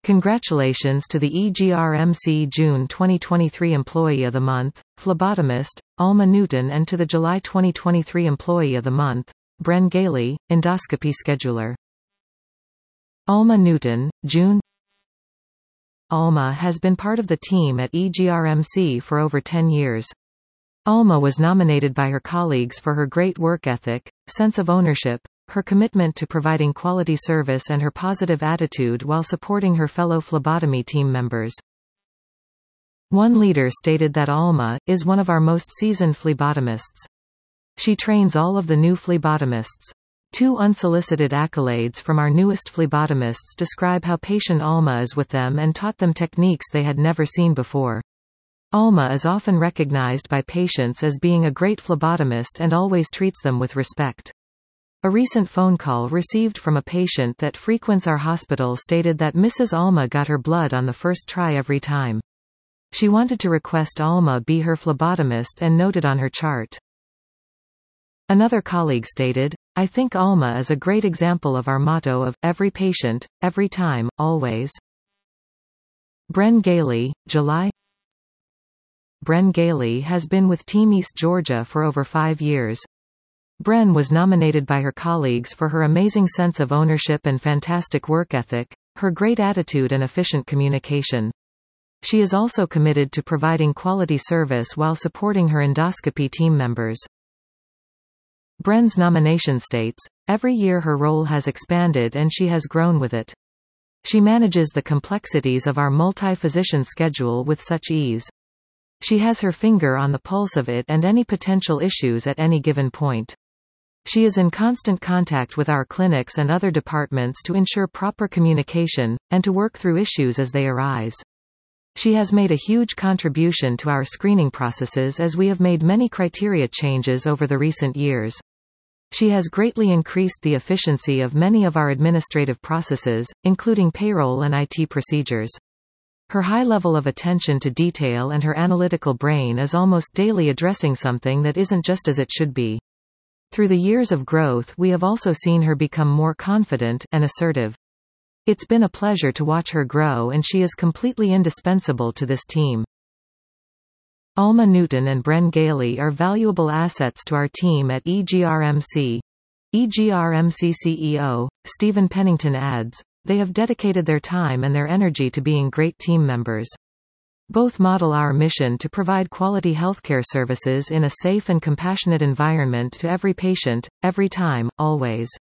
Congratulations to the EGRMC June 2023 Employee of the Month, phlebotomist, Alma Newton, and to the July 2023 Employee of the Month, Bren Gailey, endoscopy scheduler. Alma Newton, June. Alma has been part of the team at EGRMC for over 10 years. Alma was nominated by her colleagues for her great work ethic, sense of ownership, her commitment to providing quality service, and her positive attitude while supporting her fellow phlebotomy team members. One leader stated that Alma is one of our most seasoned phlebotomists. She trains all of the new phlebotomists. Two unsolicited accolades from our newest phlebotomists describe how patient Alma is with them and taught them techniques they had never seen before. Alma is often recognized by patients as being a great phlebotomist and always treats them with respect. A recent phone call received from a patient that frequents our hospital stated that Mrs. Alma got her blood on the first try every time. She wanted to request Alma be her phlebotomist and note it on her chart. Another colleague stated, "I think Alma is a great example of our motto of, every patient, every time, always." Bren Gailey, July. Bren Gailey has been with Team East Georgia for over 5 years. Bren was nominated by her colleagues for her amazing sense of ownership and fantastic work ethic, her great attitude and efficient communication. She is also committed to providing quality service while supporting her endoscopy team members. Bren's nomination states, "Every year her role has expanded and she has grown with it. She manages the complexities of our multi-physician schedule with such ease. She has her finger on the pulse of it and any potential issues at any given point. She is in constant contact with our clinics and other departments to ensure proper communication, and to work through issues as they arise. She has made a huge contribution to our screening processes as we have made many criteria changes over the recent years. She has greatly increased the efficiency of many of our administrative processes, including payroll and IT procedures. Her high level of attention to detail and her analytical brain is almost daily addressing something that isn't just as it should be. Through the years of growth we have also seen her become more confident and assertive. It's been a pleasure to watch her grow and she is completely indispensable to this team." Alma Newton and Bren Gailey are valuable assets to our team at EGRMC. EGRMC CEO, Stephen Pennington adds, "They have dedicated their time and their energy to being great team members. Both model our mission to provide quality healthcare services in a safe and compassionate environment to every patient, every time, always."